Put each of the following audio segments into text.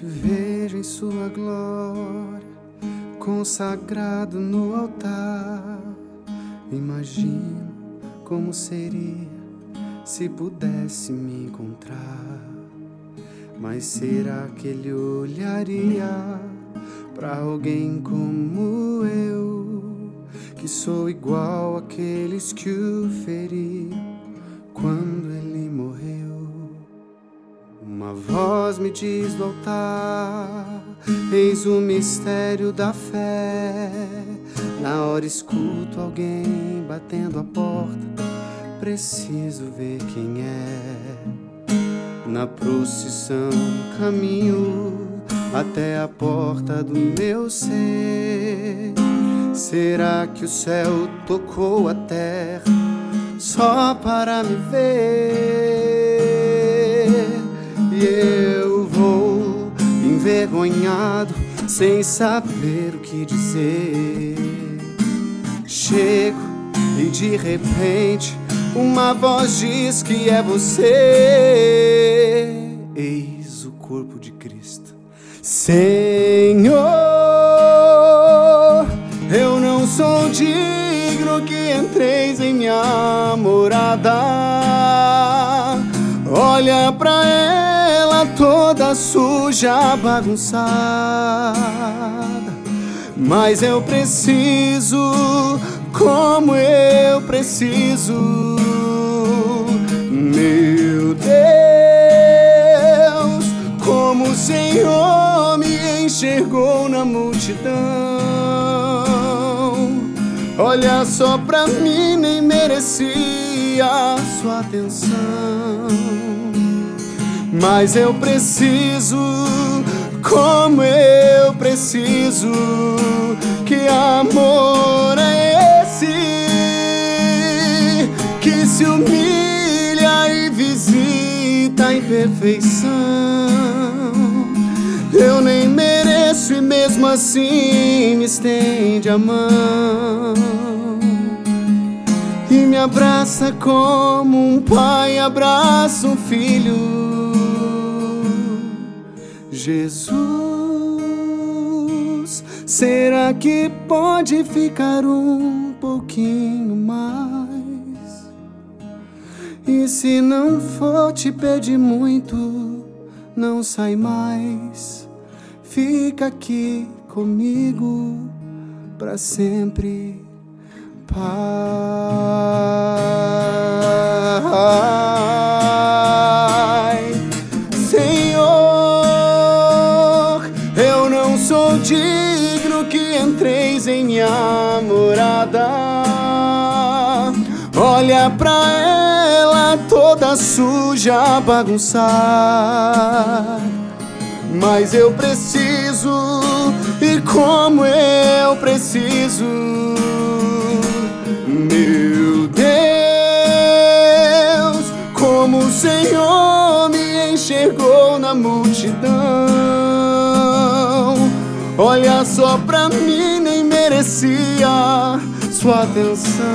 te vejo em sua glória, consagrado no altar. Imagino como seria se pudesse me encontrar. Mas será que ele olharia pra alguém como eu, que sou igual àqueles que o feriram quando ele morreu? Uma voz me diz do altar: eis o mistério da fé. Na hora escuto alguém batendo a porta, preciso ver quem é. Na procissão caminho até a porta do meu ser. Será que o céu tocou a terra só para me ver? E eu vou envergonhado, sem saber o que dizer. Chego e de repente uma voz diz que é você. Eis o corpo de Cristo. Senhor, eu não sou digno que entreis em minha morada. Olha pra ela toda suja, bagunçada. Mas eu preciso, como eu preciso. Meu Deus, como o Senhor me enxergou na multidão. Olha só pra mim, nem merecia sua atenção. Mas eu preciso, como eu preciso. Que amor é esse que se humilha e visita a imperfeição? Eu nem mereço e mesmo assim me estende a mão e me abraça como um pai abraça um filho. Jesus, será que pode ficar um pouquinho mais? E se não for te pedir muito, não sai mais. Fica aqui comigo pra sempre, Pai. Senhor, eu não sou digno que entreis em minha morada. Olha pra ela toda suja, bagunçada. Mas eu preciso, e como eu preciso. Meu Deus, como o Senhor me enxergou na multidão. Olha só pra mim, nem merecia sua atenção.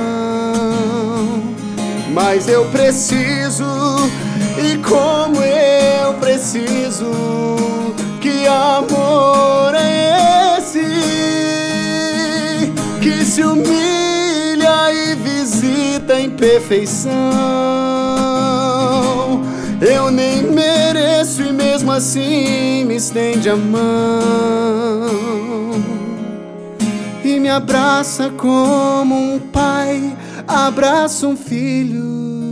Mas eu preciso, e como eu preciso. Que amor é esse que se humilha e visita a imperfeição? Eu nem mereço e mesmo assim me estende a mão e me abraça como um pai abraça um filho.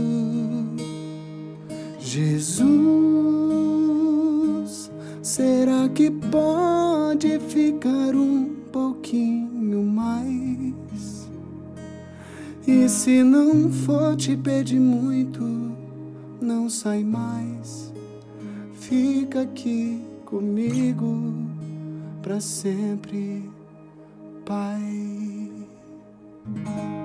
Jesus, será que pode ficar um pouquinho mais? E se não for te pedir muito, não sai mais. Fica aqui comigo pra sempre, Pai.